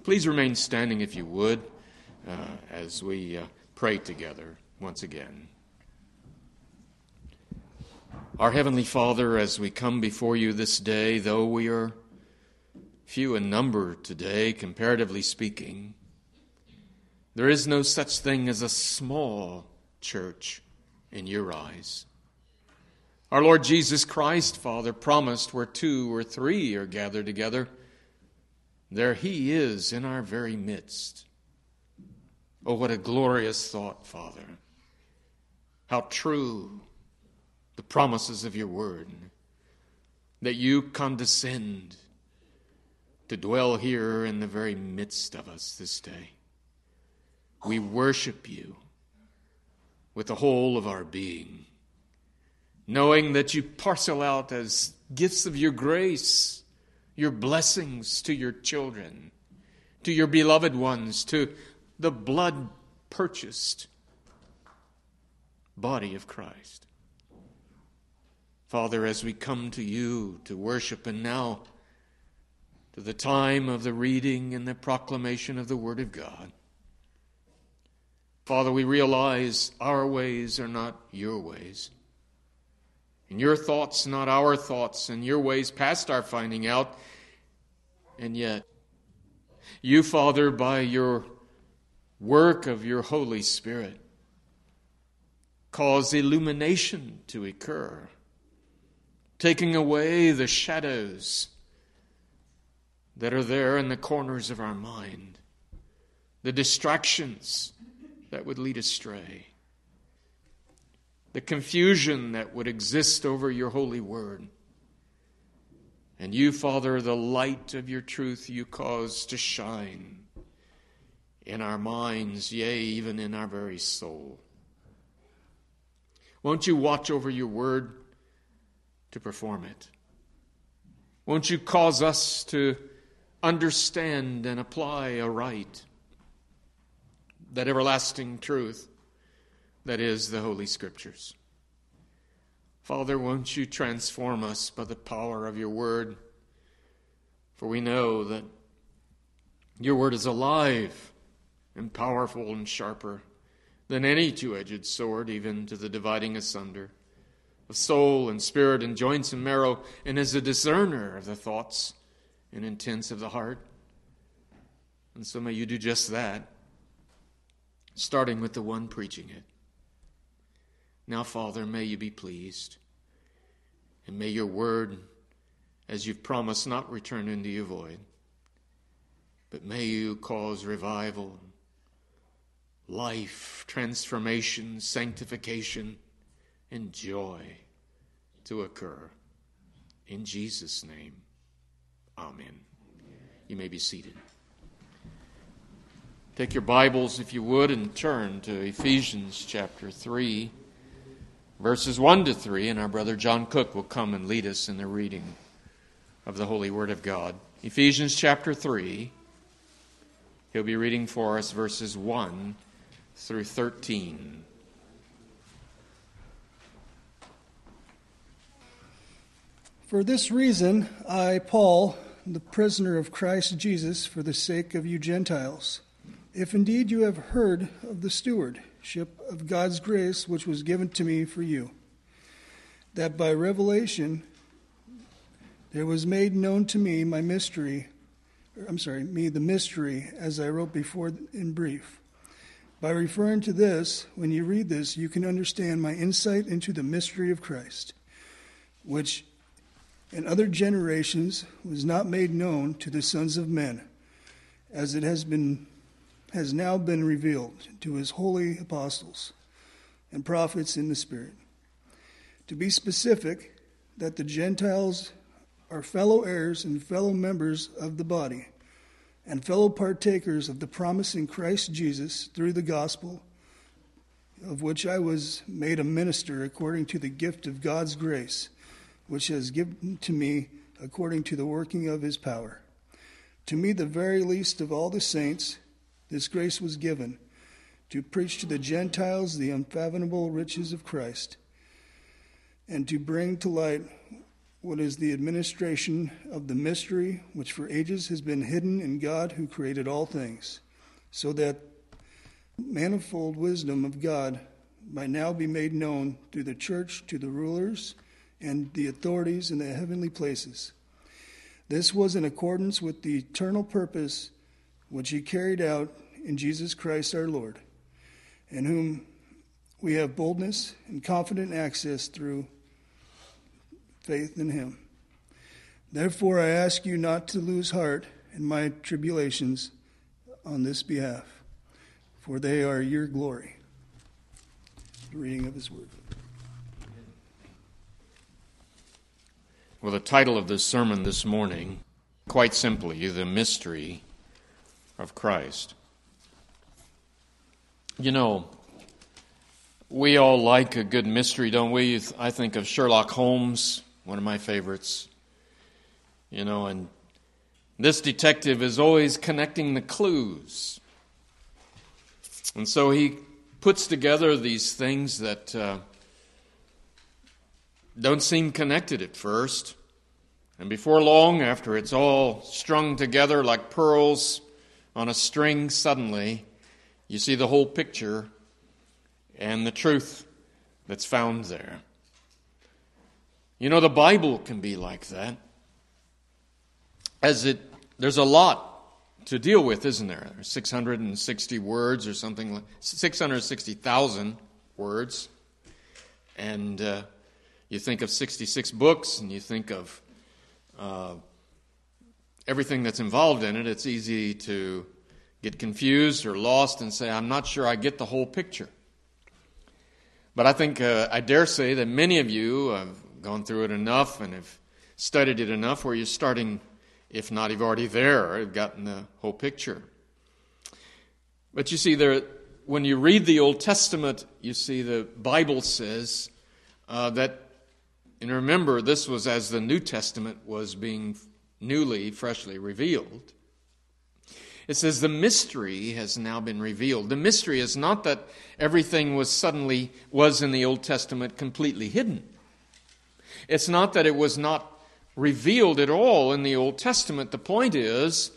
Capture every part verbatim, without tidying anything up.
Please remain standing if you would uh, as we uh, pray together once again. Our Heavenly Father, as we come before you this day, though we are few in number today, comparatively speaking, there is no such thing as a small church in your eyes. Our Lord Jesus Christ, Father, promised where two or three are gathered together, there he is in our very midst. Oh, what a glorious thought, Father. How true the promises of your word, that you condescend to dwell here in the very midst of us this day. We worship you with the whole of our being, knowing that you parcel out as gifts of your grace your blessings to your children, to your beloved ones, to the blood-purchased body of Christ. Father, as we come to you to worship, and now to the time of the reading and the proclamation of the Word of God, Father, we realize our ways are not your ways, and your thoughts not our thoughts, and your ways past our finding out. And yet, you, Father, by your work of your Holy Spirit, cause illumination to occur, taking away the shadows that are there in the corners of our mind, the distractions that would lead astray, the confusion that would exist over your holy word. And you, Father, the light of your truth you cause to shine in our minds, yea, even in our very soul. Won't you watch over your word to perform it? Won't you cause us to understand and apply aright that everlasting truth that is the Holy Scriptures? Father, won't you transform us by the power of your word? For we know that your word is alive and powerful and sharper than any two-edged sword, even to the dividing asunder of soul and spirit and joints and marrow, and is a discerner of the thoughts and intents of the heart. And so may you do just that, starting with the one preaching it. Now, Father, may you be pleased, and may your word, as you've promised, not return into you void, but may you cause revival, life, transformation, sanctification, and joy to occur. In Jesus' name, amen. You may be seated. Take your Bibles, if you would, and turn to Ephesians chapter three. Verses one to three, and our brother John Cook will come and lead us in the reading of the Holy Word of God. Ephesians chapter three, he'll be reading for us verses one through thirteen. For this reason, I, Paul, the prisoner of Christ Jesus, for the sake of you Gentiles, if indeed you have heard of the stewardship of God's grace which was given to me for you, that by revelation there was made known to me my mystery, I'm sorry, me the mystery, as I wrote before in brief. By referring to this, when you read this, you can understand my insight into the mystery of Christ, which in other generations was not made known to the sons of men, as it has been has now been revealed to his holy apostles and prophets in the Spirit. To be specific, that the Gentiles are fellow heirs and fellow members of the body, and fellow partakers of the promise in Christ Jesus through the gospel, of which I was made a minister according to the gift of God's grace, which has given to me according to the working of his power. To me, the very least of all the saints, this grace was given, to preach to the Gentiles the unfathomable riches of Christ, and to bring to light what is the administration of the mystery which for ages has been hidden in God who created all things, so that manifold wisdom of God might now be made known through the church to the rulers and the authorities in the heavenly places. This was in accordance with the eternal purpose which he carried out in Jesus Christ our Lord, in whom we have boldness and confident access through faith in him. Therefore I ask you not to lose heart in my tribulations on this behalf, for they are your glory. The reading of his word. Well, the title of this sermon this morning, quite simply, The Mystery of Christ. You know, we all like a good mystery, don't we? I think of Sherlock Holmes, one of my favorites. You know, and this detective is always connecting the clues. And so he puts together these things that uh, don't seem connected at first. And before long, after it's all strung together like pearls on a string, suddenly you see the whole picture and the truth that's found there. You know, the Bible can be like that. As it, there's a lot to deal with, isn't there? There's six hundred sixty words or something like six hundred sixty thousand words. And uh, you think of sixty-six books and you think of uh, everything that's involved in it. It's easy to get confused or lost and say, I'm not sure I get the whole picture. But I think, uh, I dare say that many of you have gone through it enough and have studied it enough where you're starting, if not, you've already there, you've gotten the whole picture. But you see, there, when you read the Old Testament, you see the Bible says uh, that, and remember, this was as the New Testament was being newly, freshly revealed. It says the mystery has now been revealed. The mystery is not that everything was suddenly, was in the Old Testament completely hidden. It's not that it was not revealed at all in the Old Testament. The point is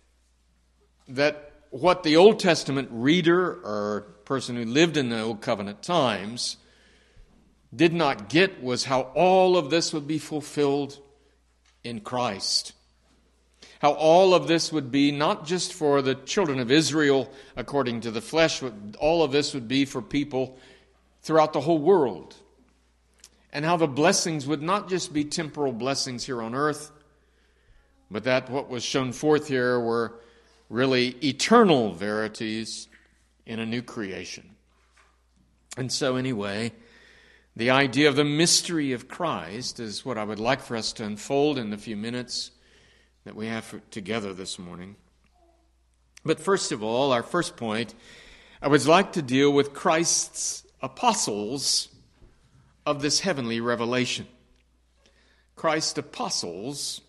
that what the Old Testament reader or person who lived in the Old Covenant times did not get was how all of this would be fulfilled in Christ. How all of this would be not just for the children of Israel according to the flesh, but all of this would be for people throughout the whole world. And how the blessings would not just be temporal blessings here on earth, but that what was shown forth here were really eternal verities in a new creation. And so anyway, the idea of the mystery of Christ is what I would like for us to unfold in the few minutes that we have together this morning. But first of all, our first point, I would like to deal with Christ's apostles of this heavenly revelation. Christ's apostles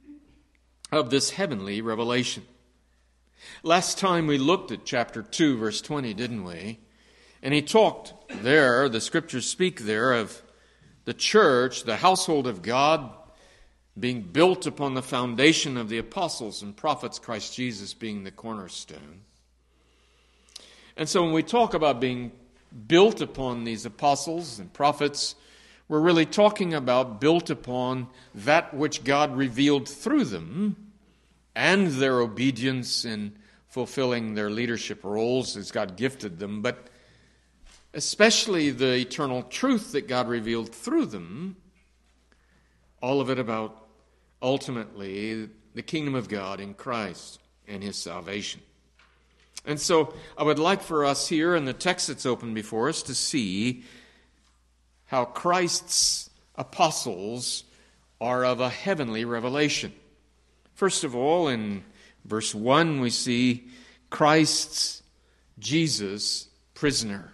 of this heavenly revelation. Last time we looked at chapter two, verse twenty, didn't we? And he talked there, the scriptures speak there of the church, the household of God, being built upon the foundation of the apostles and prophets, Christ Jesus being the cornerstone. And so when we talk about being built upon these apostles and prophets, we're really talking about built upon that which God revealed through them and their obedience in fulfilling their leadership roles as God gifted them, but especially the eternal truth that God revealed through them, all of it about ultimately the kingdom of God in Christ and his salvation. And so I would like for us here in the text that's open before us to see how Christ's apostles are of a heavenly revelation. First of all, in verse one, we see Christ's, Jesus, prisoner.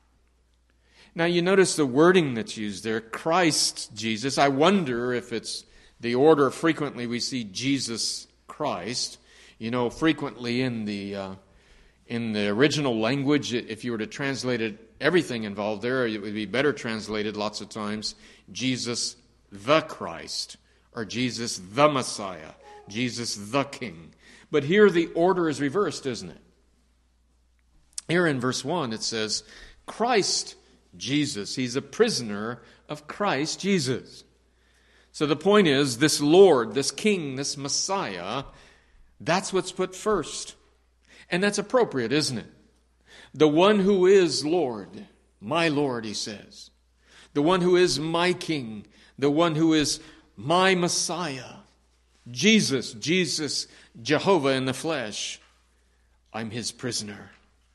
Now you notice the wording that's used there, Christ Jesus. I wonder if it's the order. Frequently we see Jesus Christ. You know, frequently in the uh, in the original language, if you were to translate it, everything involved there, it would be better translated lots of times, Jesus the Christ, or Jesus the Messiah, Jesus the King. But here the order is reversed, isn't it? Here in verse one it says, Christ Jesus. He's a prisoner of Christ Jesus. So the point is, this Lord, this King, this Messiah, that's what's put first. And that's appropriate, isn't it? The one who is Lord, my Lord, he says. The one who is my King, the one who is my Messiah. Jesus, Jesus, Jehovah in the flesh. I'm his prisoner.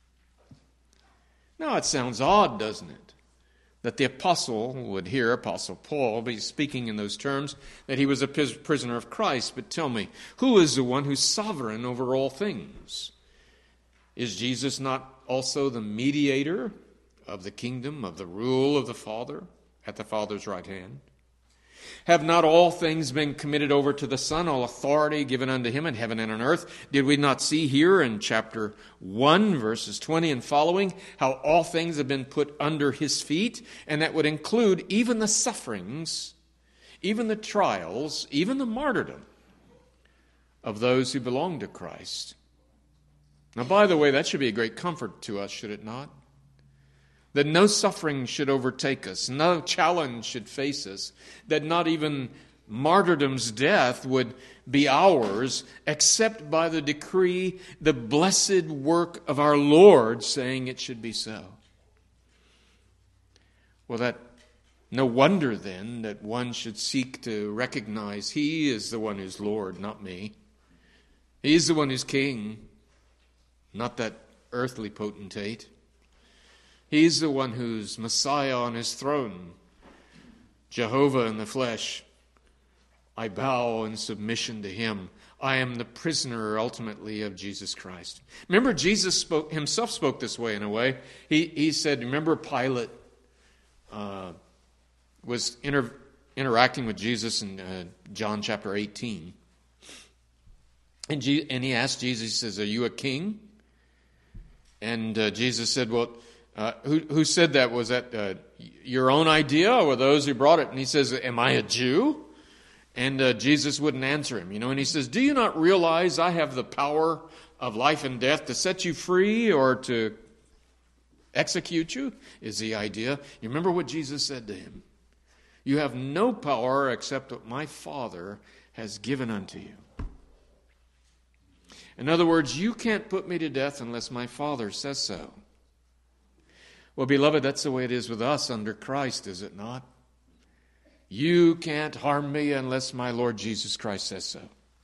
Now it sounds odd, doesn't it? That the apostle would hear, Apostle Paul, be speaking in those terms, that he was a prisoner of Christ. But tell me, who is the one who's sovereign over all things? Is Jesus not also the mediator of the kingdom, of the rule of the Father, at the Father's right hand? Have not all things been committed over to the Son, all authority given unto him in heaven and on earth? Did we not see here in chapter one, verses twenty and following, how all things have been put under his feet? And that would include even the sufferings, even the trials, even the martyrdom of those who belong to Christ. Now, by the way, that should be a great comfort to us, should it not? That no suffering should overtake us, no challenge should face us, that not even martyrdom's death would be ours, except by the decree, the blessed work of our Lord, saying it should be so. Well, that no wonder then that one should seek to recognize he is the one who's Lord, not me. He's the one who's king, not that earthly potentate. He's the one who's Messiah on his throne, Jehovah in the flesh. I bow in submission to him. I am the prisoner ultimately of Jesus Christ. Remember, Jesus spoke himself spoke this way in a way. He he said, remember Pilate uh, was inter, interacting with Jesus in uh, John chapter eighteen. And, G, and he asked Jesus, he says, are you a king? And uh, Jesus said, well, Uh, who, who said that? Was that uh, your own idea or those who brought it? And he says, am I a Jew? And uh, Jesus wouldn't answer him, you know. And he says, do you not realize I have the power of life and death to set you free or to execute you? Is the idea. You remember what Jesus said to him? You have no power except what my Father has given unto you. In other words, you can't put me to death unless my Father says so. Well, beloved, that's the way it is with us under Christ, is it not? You can't harm me unless my Lord Jesus Christ says so.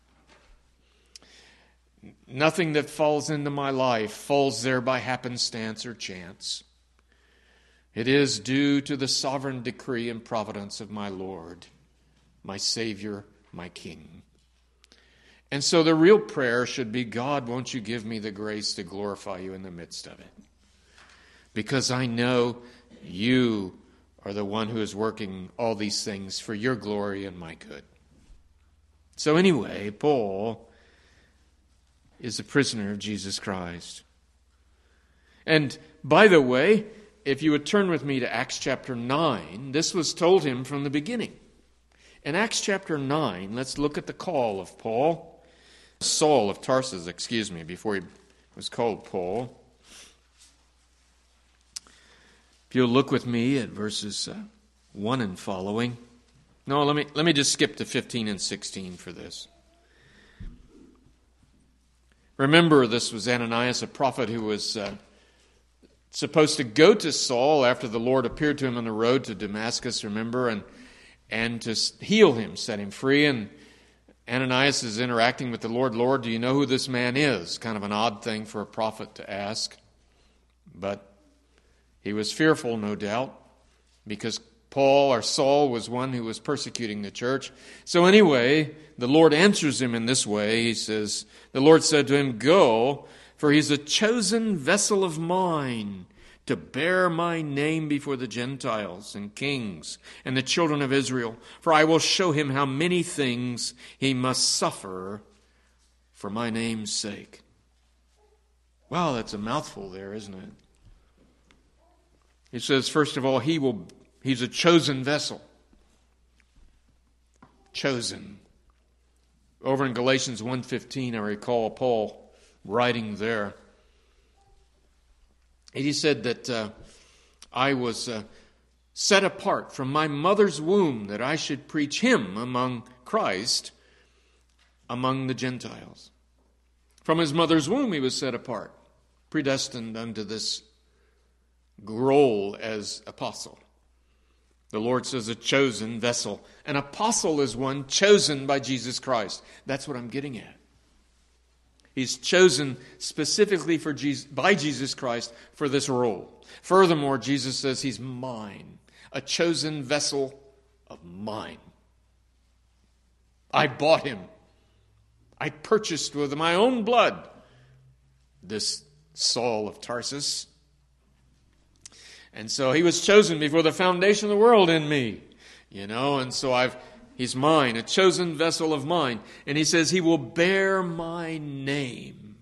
Nothing that falls into my life falls there by happenstance or chance. It is due to the sovereign decree and providence of my Lord, my Savior, my King. And so the real prayer should be, God, won't you give me the grace to glorify you in the midst of it? Because I know you are the one who is working all these things for your glory and my good. So anyway, Paul is a prisoner of Jesus Christ. And by the way, if you would turn with me to Acts chapter nine, this was told him from the beginning. In Acts chapter nine, let's look at the call of Paul. Saul of Tarsus, excuse me, before he was called Paul. If you'll look with me at verses uh, one and following. No, let me let me just skip to fifteen and sixteen for this. Remember, this was Ananias, a prophet who was uh, supposed to go to Saul after the Lord appeared to him on the road to Damascus, remember, and and to heal him, set him free. And Ananias is interacting with the Lord. Lord, do you know who this man is? Kind of an odd thing for a prophet to ask. But he was fearful, no doubt, because Paul or Saul was one who was persecuting the church. So anyway, the Lord answers him in this way. He says, the Lord said to him, go, for he's a chosen vessel of mine to bear my name before the Gentiles and kings and the children of Israel. For I will show him how many things he must suffer for my name's sake. Wow, that's a mouthful there, isn't it? He says, first of all, he will, he's a chosen vessel. chosen. Over in Galatians one fifteen, I recall Paul writing there. He said that uh, I was uh, set apart from my mother's womb that I should preach him among Christ, among the Gentiles. From his mother's womb he was set apart, predestined unto this role as apostle. The Lord says a chosen vessel. An apostle is one chosen by Jesus Christ. That's what I'm getting at. He's chosen specifically for Jesus, by Jesus Christ for this role. Furthermore, Jesus says he's mine, a chosen vessel of mine. I bought him. I purchased with my own blood this Saul of Tarsus. And so he was chosen before the foundation of the world in me. You know, and so I've he's mine, a chosen vessel of mine. And he says he will bear my name.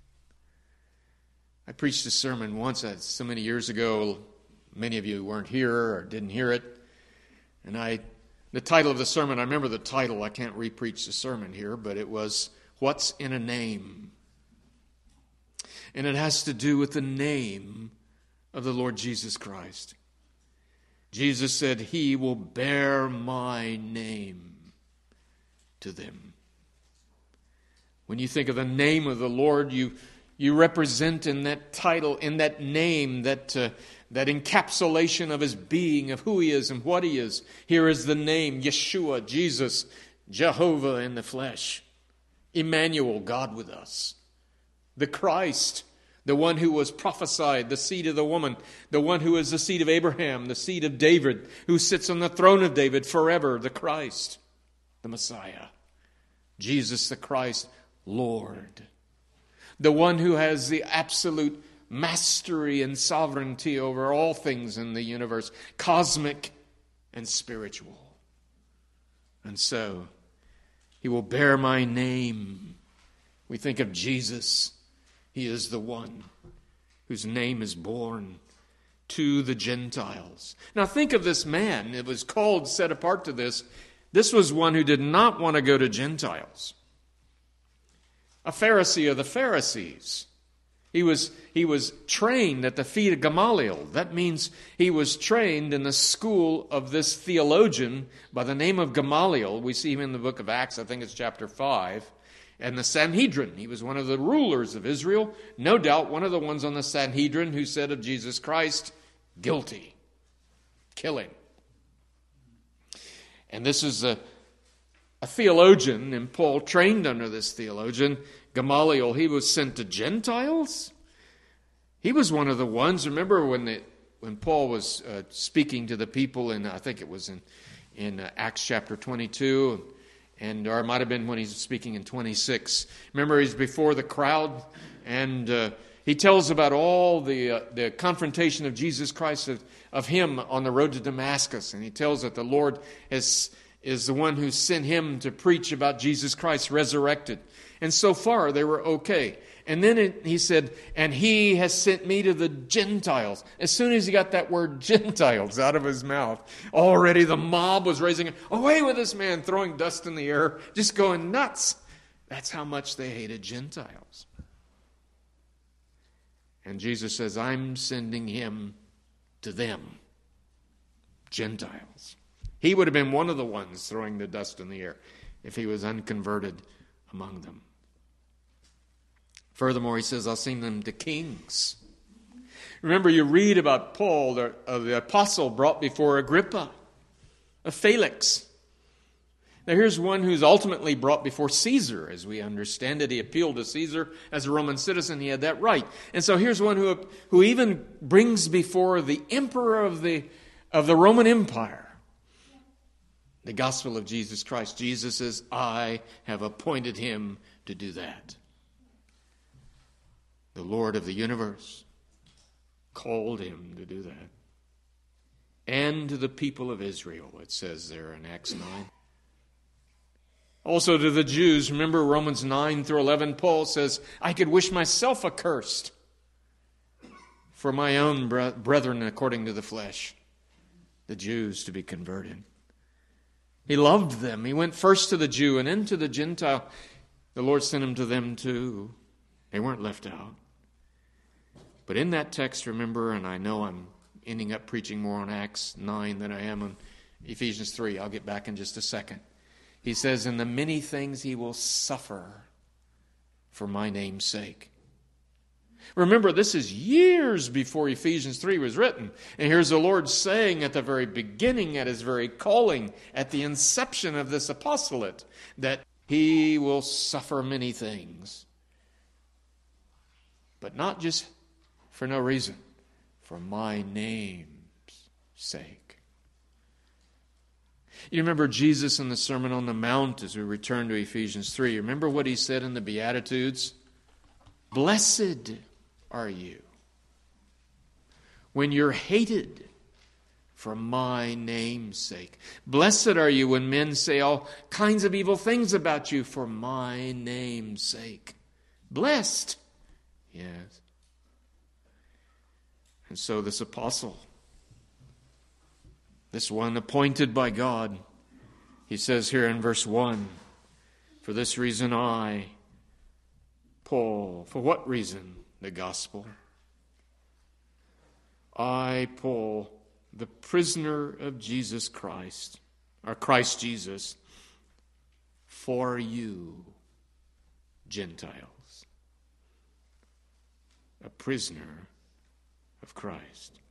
I preached a sermon once uh, so many years ago. Many of you weren't here or didn't hear it. And I, the title of the sermon, I remember the title. I can't re-preach the sermon here, but it was, What's in a Name? And it has to do with the name of the Lord Jesus Christ. Jesus said, he will bear my name to them. When you think of the name of the Lord, you you represent in that title, in that name, that uh, that encapsulation of his being, of who he is and what he is. Here is the name, Yeshua, Jesus, Jehovah in the flesh. Emmanuel, God with us. The Christ, the one who was prophesied, the seed of the woman, the one who is the seed of Abraham, the seed of David, who sits on the throne of David forever, the Christ, the Messiah. Jesus the Christ, Lord. The one who has the absolute mastery and sovereignty over all things in the universe, cosmic and spiritual. And so, he will bear my name. We think of Jesus. He is the one whose name is born to the Gentiles. Now think of this man. It was called, set apart to this. This was one who did not want to go to Gentiles. A Pharisee of the Pharisees. He was, he was trained at the feet of Gamaliel. That means he was trained in the school of this theologian by the name of Gamaliel. We see him in the book of Acts, I think it's chapter five. And the Sanhedrin, he was one of the rulers of Israel. No doubt one of the ones on the Sanhedrin who said of Jesus Christ, guilty. Kill him. And this is a, a theologian, and Paul trained under this theologian. Gamaliel, he was sent to Gentiles. He was one of the ones, remember when the, when Paul was uh, speaking to the people in, I think it was in, in uh, Acts chapter twenty-two, and or it might have been when he's speaking in twenty-six. Remember, he's before the crowd, and uh, he tells about all the uh, the confrontation of Jesus Christ, of, of him on the road to Damascus, and he tells that the Lord is, is the one who sent him to preach about Jesus Christ resurrected. And so far, they were okay. And then it, he said, and he has sent me to the Gentiles. As soon as he got that word Gentiles out of his mouth, already the mob was raising, away with this man, throwing dust in the air, just going nuts. That's how much they hated Gentiles. And Jesus says, I'm sending him to them, Gentiles. He would have been one of the ones throwing the dust in the air if he was unconverted among them. Furthermore, he says, I'll send them to kings. Remember, you read about Paul, the, uh, the apostle brought before Agrippa, a Felix. Now here's one who's ultimately brought before Caesar, as we understand it. He appealed to Caesar as a Roman citizen. He had that right. And so here's one who, who even brings before the emperor of the, of the Roman Empire the gospel of Jesus Christ. Jesus says, I have appointed him to do that. The Lord of the universe called him to do that. And to the people of Israel, it says there in Acts nine. Also to the Jews, remember Romans nine through eleven, Paul says, I could wish myself accursed for my own brethren according to the flesh, the Jews to be converted. He loved them. He went first to the Jew and then to the Gentile. The Lord sent him to them too. They weren't left out. But in that text, remember, and I know I'm ending up preaching more on Acts nine than I am on Ephesians three. I'll get back in just a second. He says, in the many things he will suffer for my name's sake. Remember, this is years before Ephesians three was written. And here's the Lord saying at the very beginning, at his very calling, at the inception of this apostolate, that he will suffer many things. But not just for no reason, for my name's sake. You remember Jesus in the Sermon on the Mount as we return to Ephesians three. Remember what he said in the Beatitudes? Blessed are you when you're hated for my name's sake. Blessed are you when men say all kinds of evil things about you for my name's sake. Blessed. Yes. And so this apostle, this one appointed by God, he says here in verse one, for this reason I, Paul, for what reason? The gospel. I, Paul, the prisoner of Jesus Christ, or Christ Jesus, for you, Gentiles. A prisoner of Christ.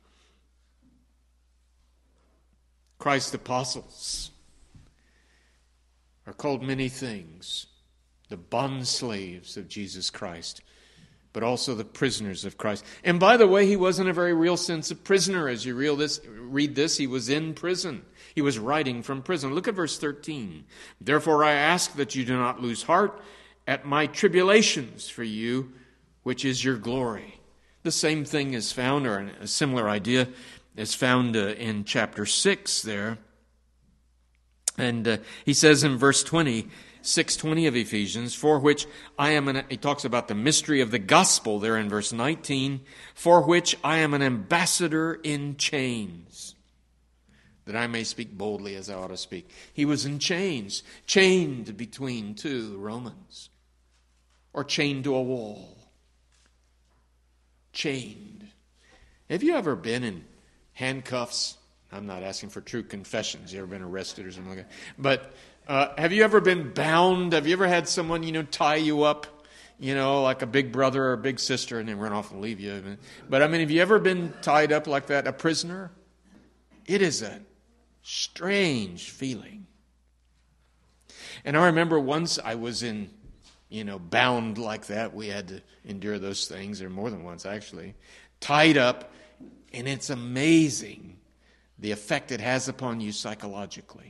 Christ's apostles are called many things, the bond slaves of Jesus Christ, but also the prisoners of Christ. And by the way, he wasn't a very real sense of prisoner. As you read this, read this, he was in prison. He was writing from prison. Look at verse thirteen. Therefore I ask that you do not lose heart at my tribulations for you, which is your glory. The same thing is found, or a similar idea is found uh, in chapter six there. And uh, he says in verse twenty, six twenty of Ephesians, for which I am an, he talks about the mystery of the gospel there in verse nineteen, for which I am an ambassador in chains, that I may speak boldly as I ought to speak. He was in chains, chained between two Romans, or chained to a wall. Chained. Have you ever been in handcuffs? I'm not asking for true confessions. You ever been arrested or something like that? But uh, have you ever been bound? Have you ever had someone, you know, tie you up, you know, like a big brother or a big sister, and then run off and leave you? But I mean, have you ever been tied up like that, a prisoner? It is a strange feeling. And I remember once I was in, you know, bound like that. We had to endure those things, or more than once actually, tied up, and it's amazing the effect it has upon you psychologically.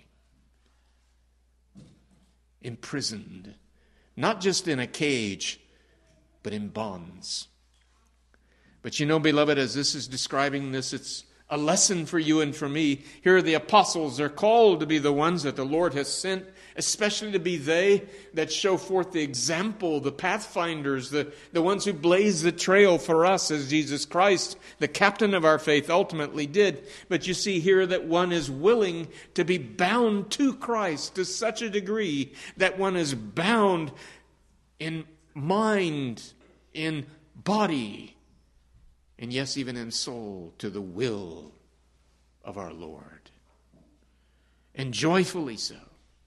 Imprisoned, not just in a cage, but in bonds. But you know, beloved, as this is describing this, it's a lesson for you and for me. Here are the apostles. They're called to be the ones that the Lord has sent, especially to be they that show forth the example, the pathfinders, the, the ones who blaze the trail for us as Jesus Christ, the captain of our faith, ultimately did. But you see here that one is willing to be bound to Christ to such a degree that one is bound in mind, in body, and yes, even in soul, to the will of our Lord. And joyfully so.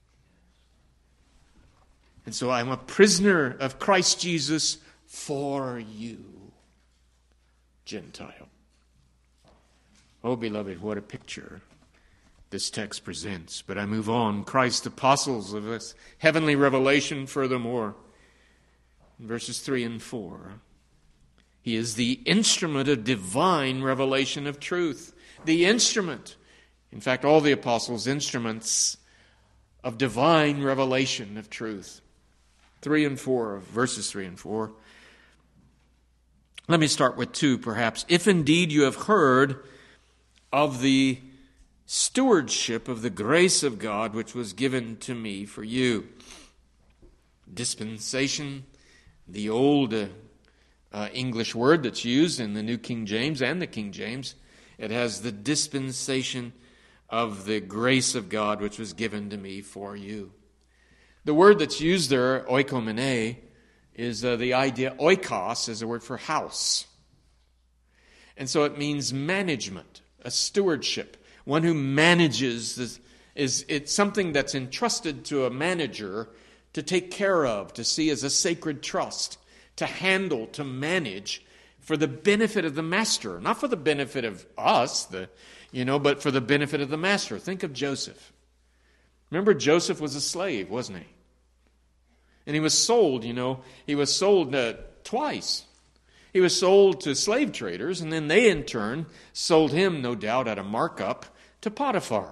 And so I'm a prisoner of Christ Jesus for you, Gentile. Oh, beloved, what a picture this text presents. But I move on. Christ's apostles of this heavenly revelation furthermore. In verses three and four. He is the instrument of divine revelation of truth. The instrument. In fact, all the apostles' instruments of divine revelation of truth. Three and four, verses three and four. Let me start with two, perhaps. If indeed you have heard of the stewardship of the grace of God which was given to me for you. Dispensation, the old uh, uh, English word that's used in the New King James and the King James. It has the dispensation of the grace of God which was given to me for you. The word that's used there, oikomene, is uh, the idea, oikos is a word for house. And so it means management, a stewardship. One who manages this, is it's something that's entrusted to a manager to take care of, to see as a sacred trust, to handle, to manage for the benefit of the master. Not for the benefit of us, the you know, but for the benefit of the master. Think of Joseph. Remember, Joseph was a slave, wasn't he? And he was sold, you know, he was sold uh, twice. He was sold to slave traders, and then they in turn sold him, no doubt, at a markup to Potiphar.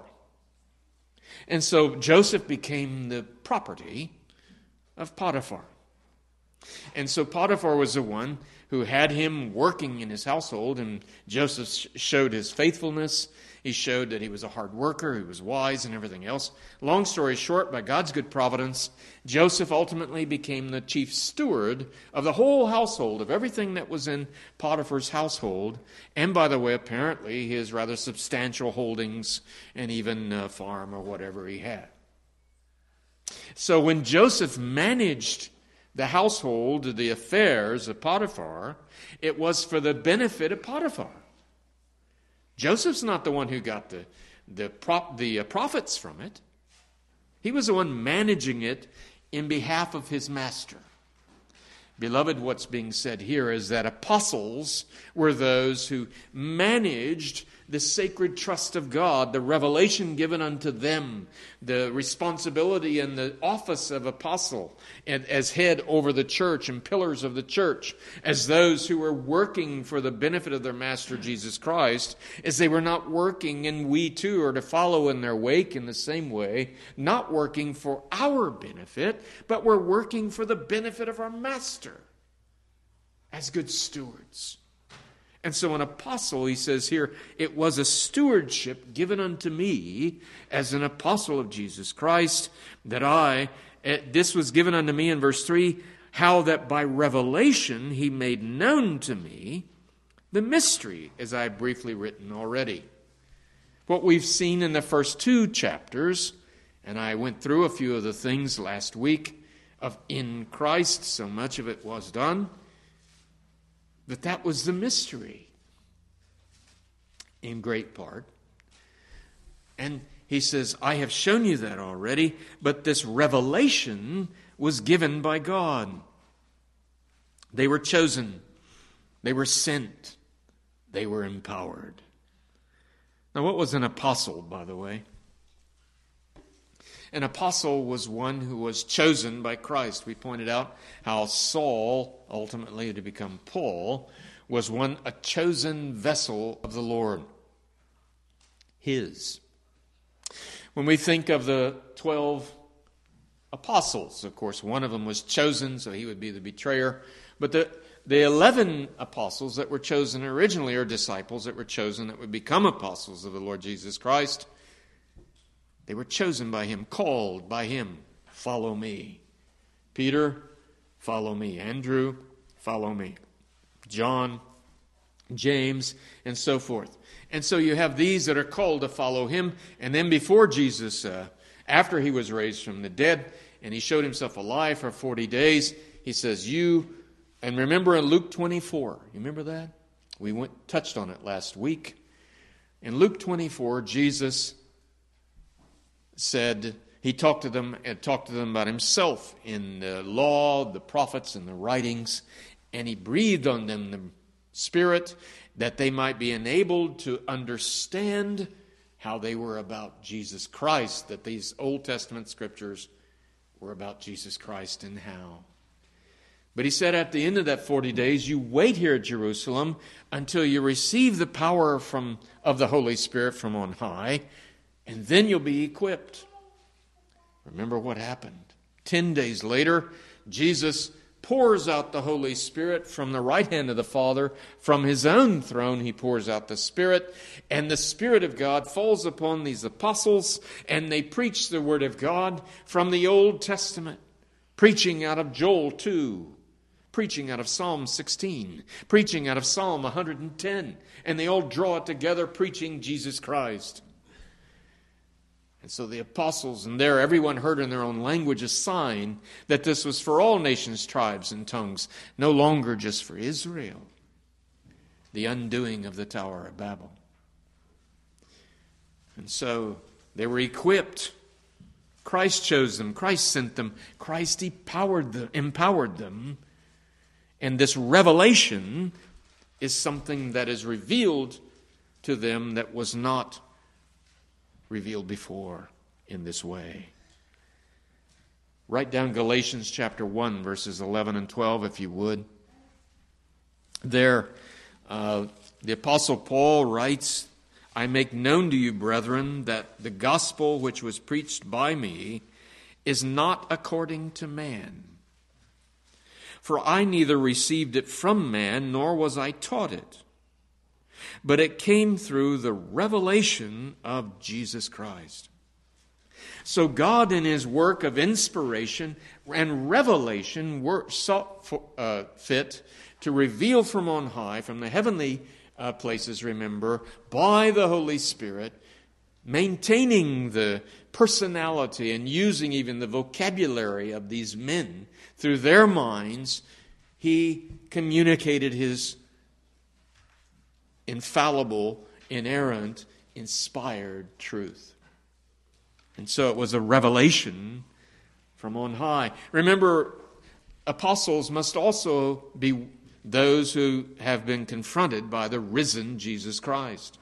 And so Joseph became the property of Potiphar. And so Potiphar was the one who had him working in his household, and Joseph showed his faithfulness. He showed that he was a hard worker, he was wise, and everything else. Long story short, by God's good providence, Joseph ultimately became the chief steward of the whole household, of everything that was in Potiphar's household, and by the way, apparently his rather substantial holdings and even a farm or whatever he had. So when Joseph managed the household, the affairs of Potiphar, it was for the benefit of Potiphar. Joseph's not the one who got the the, prop, the uh, profits from it. He was the one managing it in behalf of his master. Beloved, what's being said here is that apostles were those who managed the sacred trust of God, the revelation given unto them, the responsibility and the office of apostle and as head over the church and pillars of the church, as those who were working for the benefit of their Master Jesus Christ, as they were not working, and we too are to follow in their wake in the same way, not working for our benefit, but we're working for the benefit of our Master as good stewards. And so an apostle, he says here, it was a stewardship given unto me as an apostle of Jesus Christ, that I, this was given unto me in verse three, how that by revelation he made known to me the mystery, as I have briefly written already. What we've seen in the first two chapters, and I went through a few of the things last week of in Christ, so much of it was done, that that was the mystery, in great part. And he says, I have shown you that already, but this revelation was given by God. They were chosen. They were sent. They were empowered. Now, what was an apostle, by the way? An apostle was one who was chosen by Christ. We pointed out how Saul, ultimately to become Paul, was one, a chosen vessel of the Lord. His. When we think of the twelve apostles, of course, one of them was chosen, so he would be the betrayer. But the, the eleven apostles that were chosen originally, or disciples that were chosen that would become apostles of the Lord Jesus Christ, they were chosen by him, called by him. Follow me. Peter, follow me. Andrew, follow me. John, James, and so forth. And so you have these that are called to follow him. And then before Jesus, uh, after he was raised from the dead, and he showed himself alive for forty days, he says, you, and remember in Luke twenty-four, you remember that? We went touched on it last week. In Luke twenty-four, Jesus said, he talked to them and talked to them about himself in the law, the prophets, and the writings, and he breathed on them the Spirit that they might be enabled to understand how they were about Jesus Christ, that these Old Testament scriptures were about Jesus Christ and how. But he said at the end of that forty days, you wait here at Jerusalem until you receive the power from of the Holy Spirit from on high, and then you'll be equipped. Remember what happened. Ten days later, Jesus pours out the Holy Spirit from the right hand of the Father. From his own throne, he pours out the Spirit. And the Spirit of God falls upon these apostles, and they preach the Word of God from the Old Testament. Preaching out of Joel two. Preaching out of Psalm sixteen. Preaching out of Psalm one hundred ten. And they all draw it together, preaching Jesus Christ. And so the apostles, and there everyone heard in their own language a sign that this was for all nations, tribes, and tongues, no longer just for Israel. The undoing of the Tower of Babel. And so they were equipped. Christ chose them. Christ sent them. Christ empowered them. Empowered them. And this revelation is something that is revealed to them that was not revealed before in this way. Write down Galatians chapter one, verses eleven and twelve, if you would. There, uh, the Apostle Paul writes, I make known to you, brethren, that the gospel which was preached by me is not according to man. For I neither received it from man, nor was I taught it. But it came through the revelation of Jesus Christ. So God, in his work of inspiration and revelation, were, saw uh, fit to reveal from on high, from the heavenly uh, places, remember, by the Holy Spirit, maintaining the personality and using even the vocabulary of these men through their minds, he communicated his infallible, inerrant, inspired truth. And so it was a revelation from on high. Remember, apostles must also be those who have been confronted by the risen Jesus Christ.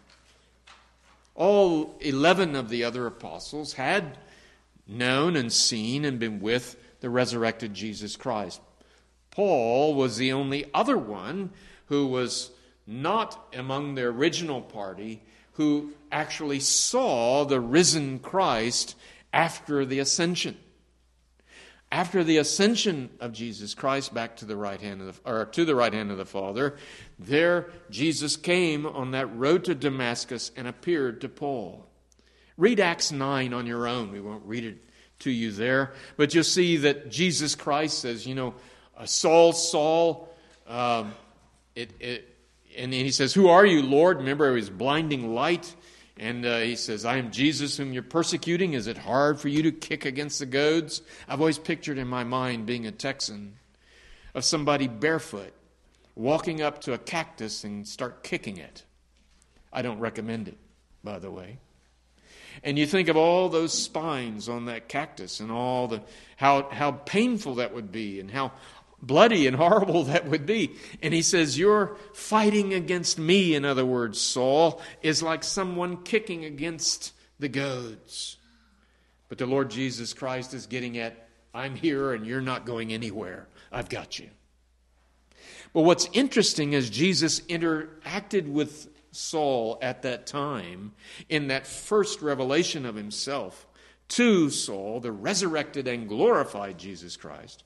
All eleven of the other apostles had known and seen and been with the resurrected Jesus Christ. Paul was the only other one who was not among the original party who actually saw the risen Christ after the ascension. After the ascension of Jesus Christ back to the right hand of the, or to the right hand of the Father, there Jesus came on that road to Damascus and appeared to Paul. Read Acts nine on your own. We won't read it to you there, but you'll see that Jesus Christ says, you know, Saul, Saul, um, it, it And he says, who are you, Lord? Remember, he was blinding light. And uh, he says, I am Jesus whom you're persecuting. Is it hard for you to kick against the goads? I've always pictured in my mind, being a Texan, of somebody barefoot walking up to a cactus and start kicking it. I don't recommend it, by the way. And you think of all those spines on that cactus and all the how how painful that would be and how bloody and horrible that would be. And he says, you're fighting against me, in other words, Saul, is like someone kicking against the goads. But the Lord Jesus Christ is getting at, I'm here and you're not going anywhere. I've got you. But what's interesting is Jesus interacted with Saul at that time in that first revelation of himself to Saul, the resurrected and glorified Jesus Christ.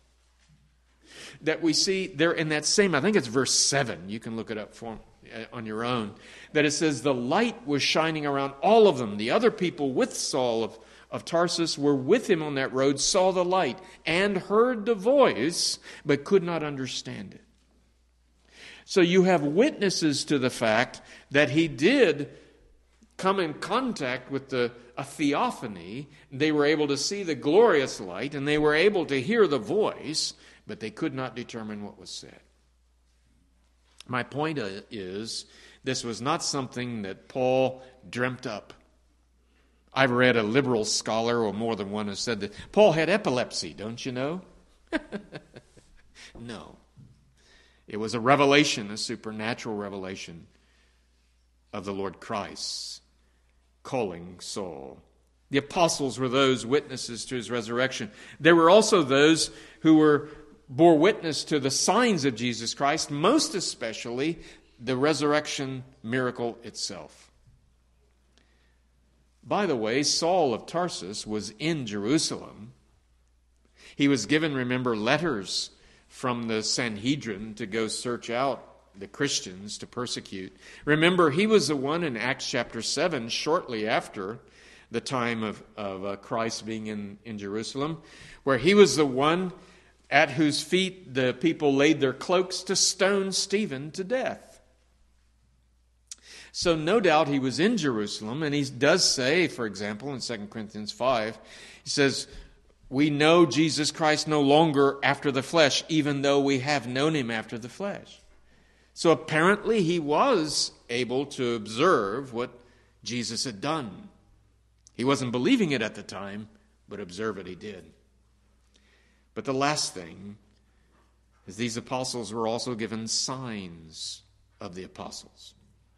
That we see there in that same, I think it's verse seven, you can look it up for, on your own, that it says the light was shining around all of them. The other people with Saul of, of Tarsus were with him on that road, saw the light, and heard the voice, but could not understand it. So you have witnesses to the fact that he did come in contact with the, a theophany. They were able to see the glorious light, and they were able to hear the voice, but they could not determine what was said. My point is, this was not something that Paul dreamt up. I've read a liberal scholar, or more than one, has said that Paul had epilepsy, don't you know? No. It was a revelation, a supernatural revelation of the Lord Christ calling Saul. The apostles were those witnesses to his resurrection. There were also those who were bore witness to the signs of Jesus Christ, most especially the resurrection miracle itself. By the way, Saul of Tarsus was in Jerusalem. He was given, remember, letters from the Sanhedrin to go search out the Christians to persecute. Remember, he was the one in Acts chapter seven, shortly after the time of, of uh, Christ being in, in Jerusalem, where he was the one at whose feet the people laid their cloaks to stone Stephen to death. So no doubt he was in Jerusalem, and he does say, for example, in Second Corinthians five, he says, we know Jesus Christ no longer after the flesh, even though we have known him after the flesh. So apparently he was able to observe what Jesus had done. He wasn't believing it at the time, but observe it he did. But the last thing is these apostles were also given signs of the apostles.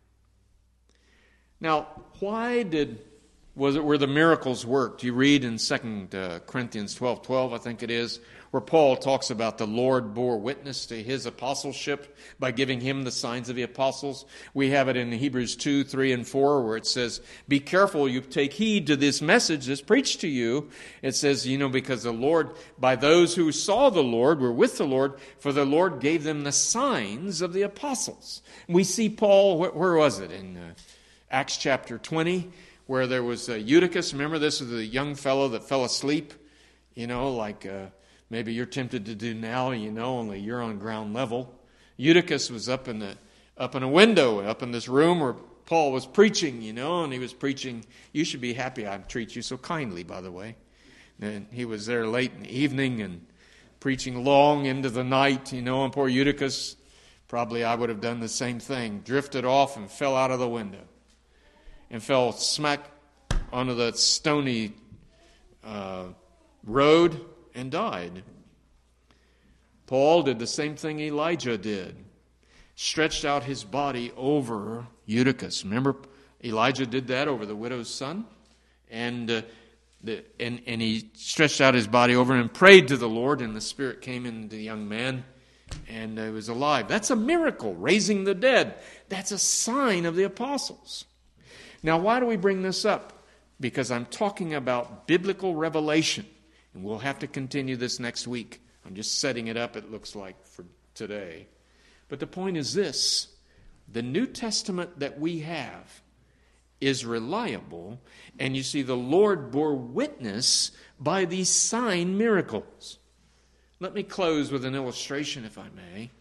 Now, why did was it where the miracles worked? You read in Second Corinthians twelve twelve, I think it is, where Paul talks about the Lord bore witness to his apostleship by giving him the signs of the apostles. We have it in Hebrews two, three, and four, where it says, be careful, you take heed to this message that's preached to you. It says, you know, because the Lord, by those who saw the Lord, were with the Lord, for the Lord gave them the signs of the apostles. We see Paul, where, where was it? In uh, Acts chapter twenty, where there was uh, Eutychus. Remember, this is the young fellow that fell asleep, you know, like uh, maybe you're tempted to do now, you know, only you're on ground level. Eutychus was up in the up in a window, up in this room where Paul was preaching, you know, and he was preaching, you should be happy I treat you so kindly, by the way. And he was there late in the evening and preaching long into the night, you know, and poor Eutychus, probably I would have done the same thing, drifted off and fell out of the window. And fell smack onto the stony uh, road and died. Paul did the same thing Elijah did. Stretched out his body over Eutychus. Remember, Elijah did that over the widow's son? And, uh, the, and, and he stretched out his body over and prayed to the Lord, and the Spirit came into the young man, and he was alive. That's a miracle, raising the dead. That's a sign of the apostles. Now, why do we bring this up? Because I'm talking about biblical revelation, and we'll have to continue this next week. I'm just setting it up, it looks like, for today. But the point is this: the New Testament that we have is reliable, and you see the Lord bore witness by these sign miracles. Let me close with an illustration, if I may,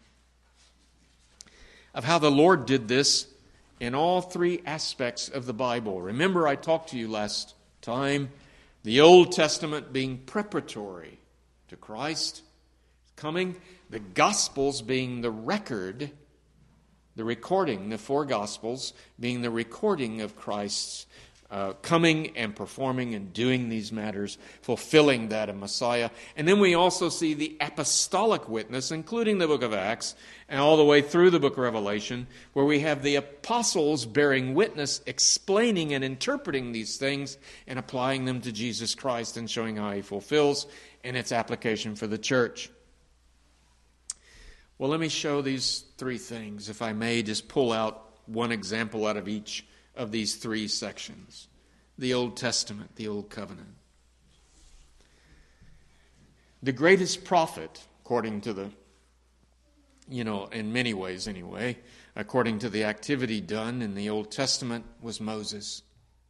of how the Lord did this in all three aspects of the Bible. Remember, I talked to you last time, the Old Testament being preparatory to Christ coming, the Gospels being the record, the recording, the four Gospels being the recording of Christ's uh, coming and performing and doing these matters, fulfilling that of Messiah. And then we also see the apostolic witness, including the book of Acts, and all the way through the book of Revelation, where we have the apostles bearing witness, explaining and interpreting these things and applying them to Jesus Christ and showing how he fulfills and its application for the church. Well, let me show these three things, if I may just pull out one example out of each of these three sections. The Old Testament, the Old Covenant. The greatest prophet, according to the, you know, in many ways anyway, according to the activity done in the Old Testament, was Moses.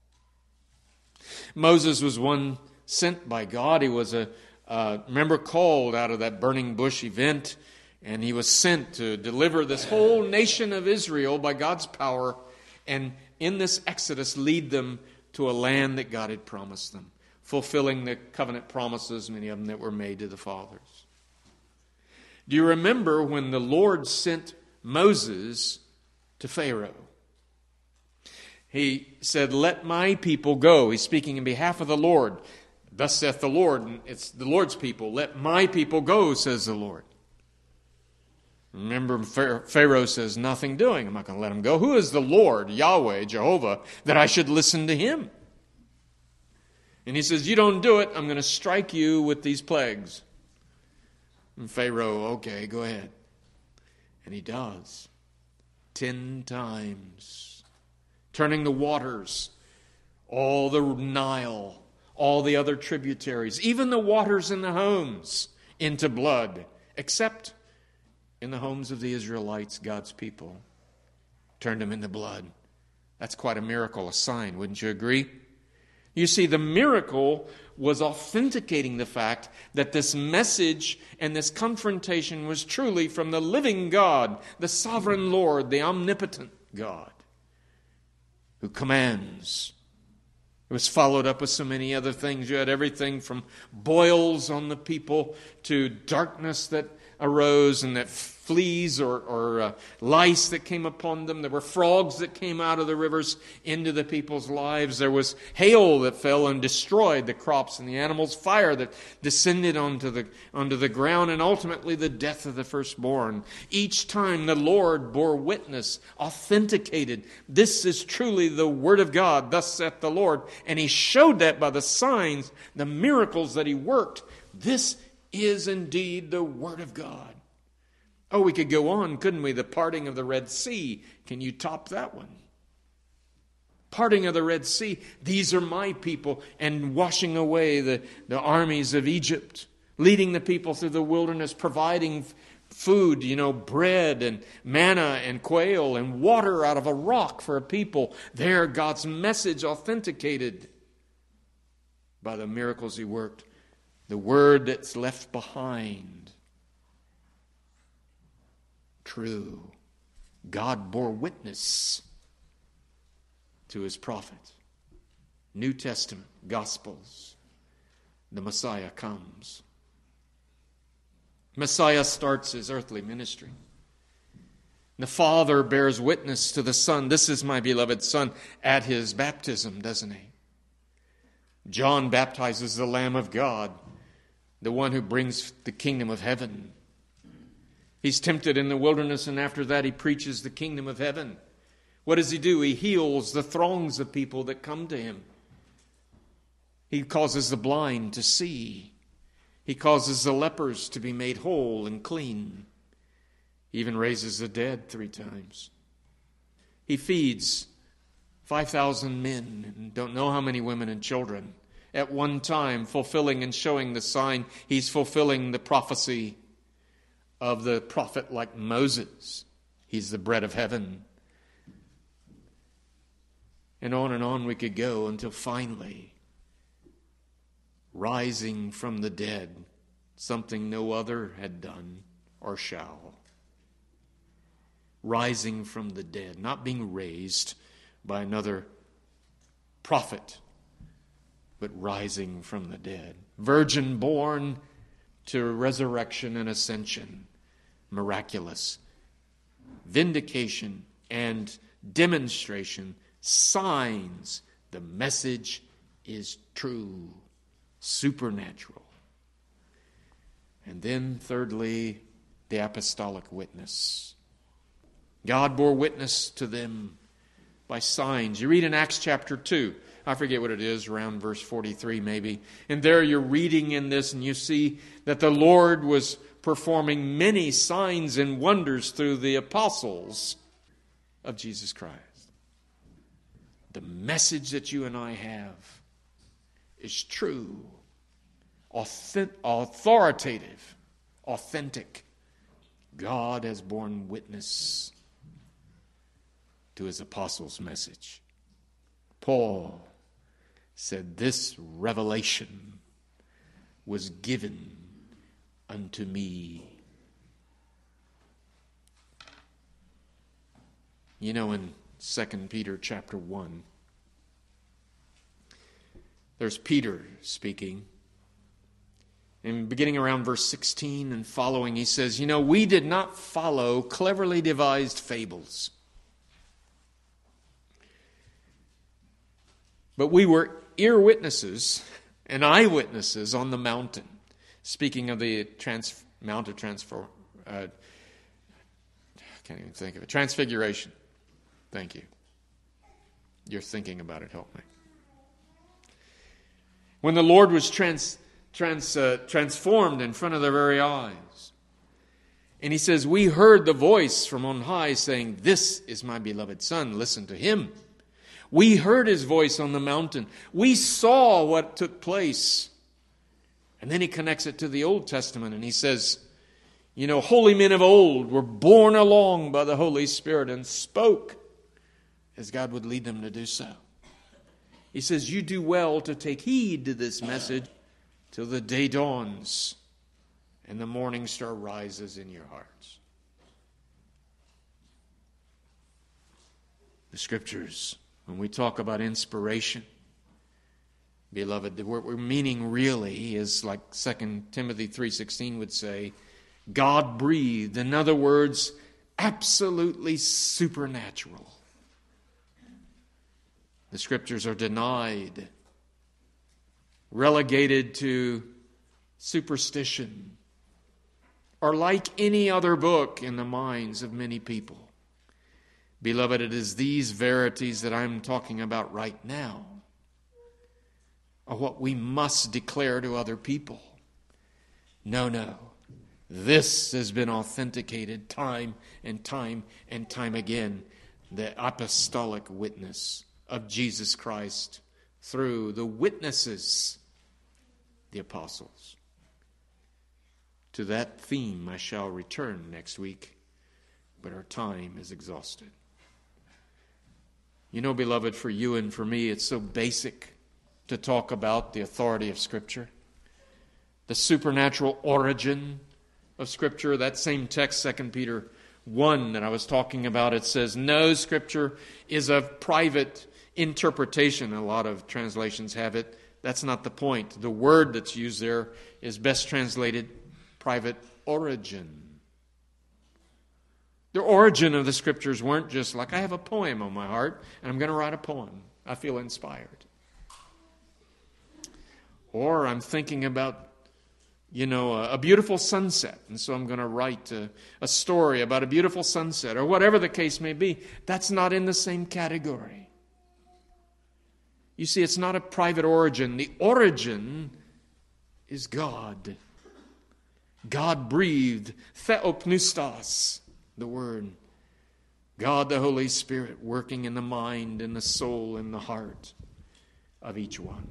Moses was one sent by God. He was a, uh, remember, called out of that burning bush event, and he was sent to deliver this whole nation of Israel by God's power, and in this exodus lead them to a land that God had promised them, fulfilling the covenant promises, many of them that were made to the fathers. Do you remember when the Lord sent Moses to Pharaoh? He said, "Let my people go." He's speaking in behalf of the Lord. Thus saith the Lord, and it's the Lord's people. "Let my people go," says the Lord. Remember, Pharaoh says, "Nothing doing. I'm not going to let him go. Who is the Lord, Yahweh, Jehovah, that I should listen to him?" And he says, "You don't do it, I'm going to strike you with these plagues." And Pharaoh, "Okay, go ahead." And he does. Ten times. Turning the waters, all the Nile, all the other tributaries, even the waters in the homes, into blood, except in the homes of the Israelites, God's people, turned them into blood. That's quite a miracle, a sign, wouldn't you agree? You see, the miracle was authenticating the fact that this message and this confrontation was truly from the living God, the sovereign Lord, the omnipotent God. who commands. It was followed up with so many other things. You had everything from boils on the people to darkness that arose and that fleas or, or uh, lice that came upon them. There were frogs that came out of the rivers into the people's lives. There was hail that fell and destroyed the crops and the animals. Fire that descended onto the, onto the ground, and ultimately the death of the firstborn. Each time the Lord bore witness, authenticated, this is truly the Word of God, thus saith the Lord. And He showed that by the signs, the miracles that He worked. This is indeed the Word of God. Oh, we could go on, couldn't we? The parting of the Red Sea. Can you top that one? Parting of the Red Sea. These are my people. And washing away the, the armies of Egypt. Leading the people through the wilderness. Providing food, you know, bread and manna and quail and water out of a rock for a people. There, God's message authenticated by the miracles He worked. The word that's left behind. True. God bore witness to His prophet. New Testament, Gospels. The Messiah comes. Messiah starts His earthly ministry. The Father bears witness to the Son. This is my beloved Son at His baptism, doesn't He? John baptizes the Lamb of God, the one who brings the kingdom of heaven. He's tempted in the wilderness, and after that He preaches the kingdom of heaven. What does He do? He heals the throngs of people that come to Him. He causes the blind to see. He causes the lepers to be made whole and clean. He even raises the dead three times. He feeds five thousand men, and don't know how many women and children. At one time, fulfilling and showing the sign, He's fulfilling the prophecy of the prophet like Moses. He's the bread of heaven. And on and on we could go until finally, rising from the dead, something no other had done or shall. Rising from the dead, not being raised by another prophet, but rising from the dead. Virgin born to resurrection and ascension. Miraculous. Vindication and demonstration. Signs. The message is true. Supernatural. And then thirdly, the apostolic witness. God bore witness to them by signs. You read in Acts chapter two. I forget what it is, around verse forty-three maybe. And there you're reading in this and you see that the Lord was performing many signs and wonders through the apostles of Jesus Christ. The message that you and I have is true, authentic, authoritative, authentic. God has borne witness to His apostles' message. Paul said, this revelation was given unto me. You know, in Second Peter chapter one, there's Peter speaking. And beginning around verse sixteen and following, he says, you know, we did not follow cleverly devised fables, but we were ear witnesses and eyewitnesses on the mountain. Speaking of the trans, Mount of Transfer, uh, I can't even think of it. Transfiguration. Thank you. You're thinking about it. Help me. When the Lord was trans, trans, uh, transformed in front of their very eyes. And He says, we heard the voice from on high saying, this is my beloved Son. Listen to Him. We heard His voice on the mountain. We saw what took place. And then He connects it to the Old Testament and He says, you know, holy men of old were borne along by the Holy Spirit and spoke as God would lead them to do so. He says, you do well to take heed to this message till the day dawns and the morning star rises in your hearts. The Scriptures When we talk about inspiration, beloved, what we're meaning really is like Second Timothy three sixteen would say, God breathed. In other words, absolutely supernatural. The Scriptures are denied, relegated to superstition, or like any other book in the minds of many people. Beloved, it is these verities that I'm talking about right now are what we must declare to other people. No, no. This has been authenticated time and time and time again. The apostolic witness of Jesus Christ through the witnesses, the apostles. To that theme I shall return next week, but our time is exhausted. You know, beloved, for you and for me, it's so basic to talk about the authority of Scripture, the supernatural origin of Scripture. That same text, Second Peter one, that I was talking about, it says, no, Scripture is of private interpretation. A lot of translations have it. That's not the point. The word that's used there is best translated private origin. The origin of the Scriptures weren't just like, I have a poem on my heart and I'm going to write a poem. I feel inspired. Or I'm thinking about, you know, a, a beautiful sunset, and so I'm going to write a, a story about a beautiful sunset, or whatever the case may be. That's not in the same category. You see, it's not a private origin. The origin is God. God breathed, theopneustos, the Word. God the Holy Spirit working in the mind and the soul and the heart of each one.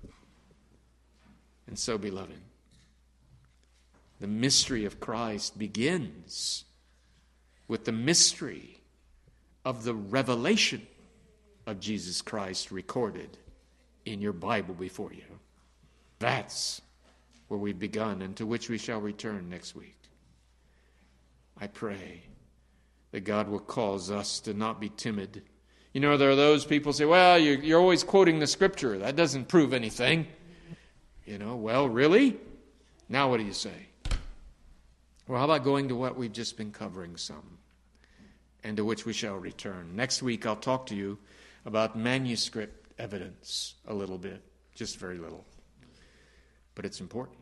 And so, beloved, the mystery of Christ begins with the mystery of the revelation of Jesus Christ recorded in your Bible before you. That's where we've begun and to which we shall return next week. I pray that God will cause us to not be timid. You know, there are those people who say, well, you're, you're always quoting the Scripture. That doesn't prove anything. You know, well, really? Now what do you say? Well, how about going to what we've just been covering some, and to which we shall return. Next week I'll talk to you about manuscript evidence a little bit, just very little. But it's important.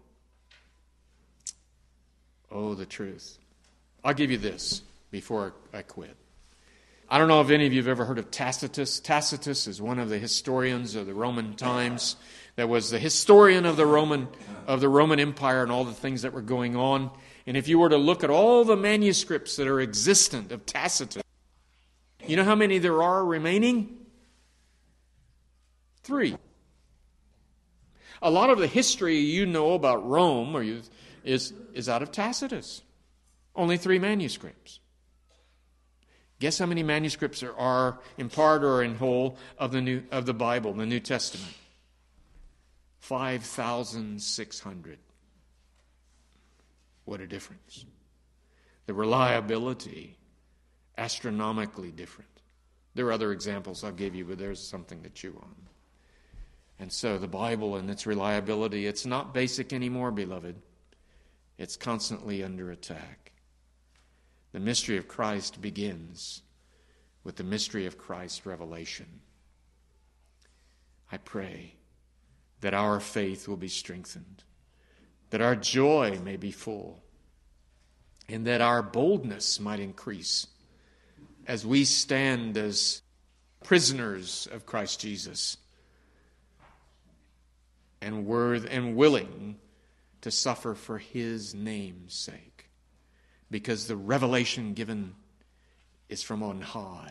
Oh, the truth. I'll give you this before I quit. I don't know if any of you have ever heard of Tacitus. Tacitus is one of the historians of the Roman times. That was the historian of the Roman of the Roman Empire and all the things that were going on. And if you were to look at all the manuscripts that are existent of Tacitus, you know how many there are remaining? Three. A lot of the history you know about Rome or you, is, is out of Tacitus. Only three manuscripts. Guess how many manuscripts there are in part or in whole of the new of the Bible, the New Testament? five thousand six hundred. What a difference. The reliability, astronomically different. There are other examples I'll give you, but there's something to chew on. And so the Bible and its reliability, it's not basic anymore, beloved. It's constantly under attack. The mystery of Christ begins with the mystery of Christ's revelation. I pray that our faith will be strengthened, that our joy may be full, and that our boldness might increase as we stand as prisoners of Christ Jesus and worth and willing to suffer for His name's sake, because the revelation given is from on high.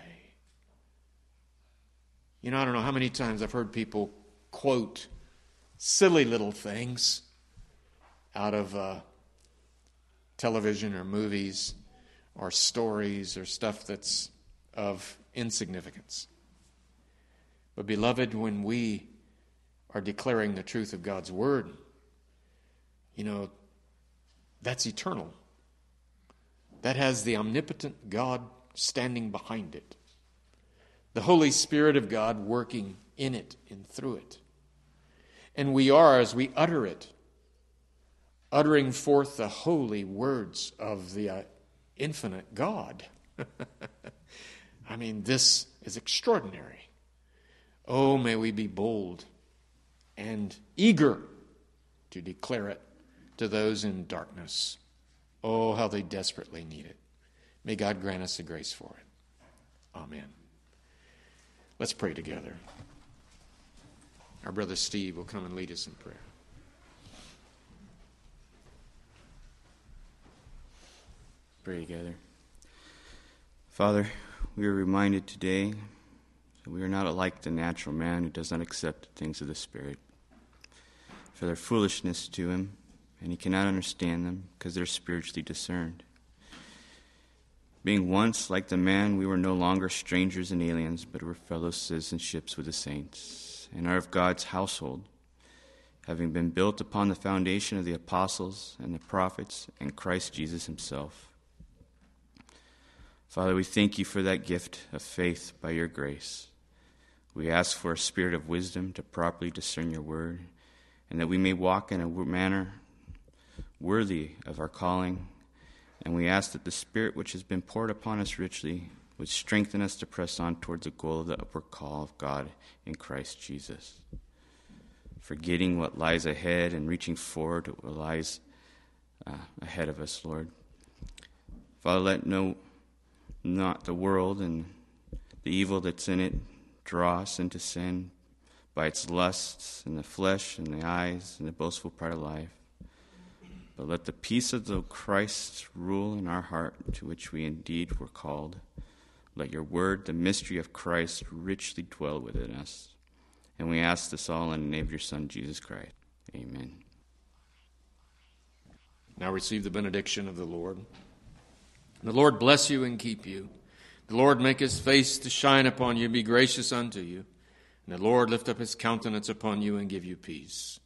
You know, I don't know how many times I've heard people quote silly little things out of uh, television or movies or stories or stuff that's of insignificance. But beloved, when we are declaring the truth of God's Word, you know, that's eternal. That has the omnipotent God standing behind it. the Holy Spirit of God working in it and through it. And we are, as we utter it, uttering forth the holy words of the uh, infinite God. I mean, this is extraordinary. Oh, may we be bold and eager to declare it to those in darkness. Oh, how they desperately need it. May God grant us the grace for it. Amen. Let's pray together. Our brother Steve will come and lead us in prayer. Pray together. Father, we are reminded today that we are not like the natural man who does not accept the things of the Spirit, for their foolishness to him, and he cannot understand them because they're spiritually discerned. Being once like the man, we were no longer strangers and aliens, but were fellow citizenships with the saints, and are of God's household, having been built upon the foundation of the apostles and the prophets and Christ Jesus himself. Father, we thank you for that gift of faith by your grace. We ask for a spirit of wisdom to properly discern your word, and that we may walk in a manner worthy of our calling. And we ask that the Spirit which has been poured upon us richly would strengthen us to press on towards the goal of the upward call of God in Christ Jesus, forgetting what lies ahead and reaching forward to what lies uh, ahead of us, Lord. Father, let no not the world and the evil that's in it draw us into sin by its lusts and the flesh and the eyes and the boastful pride of life. But let the peace of the Christ rule in our heart, to which we indeed were called. Let your word, the mystery of Christ, richly dwell within us. And we ask this all in the name of your Son, Jesus Christ. Amen. Now receive the benediction of the Lord. The Lord bless you and keep you. The Lord make his face to shine upon you and be gracious unto you. And the Lord lift up his countenance upon you and give you peace.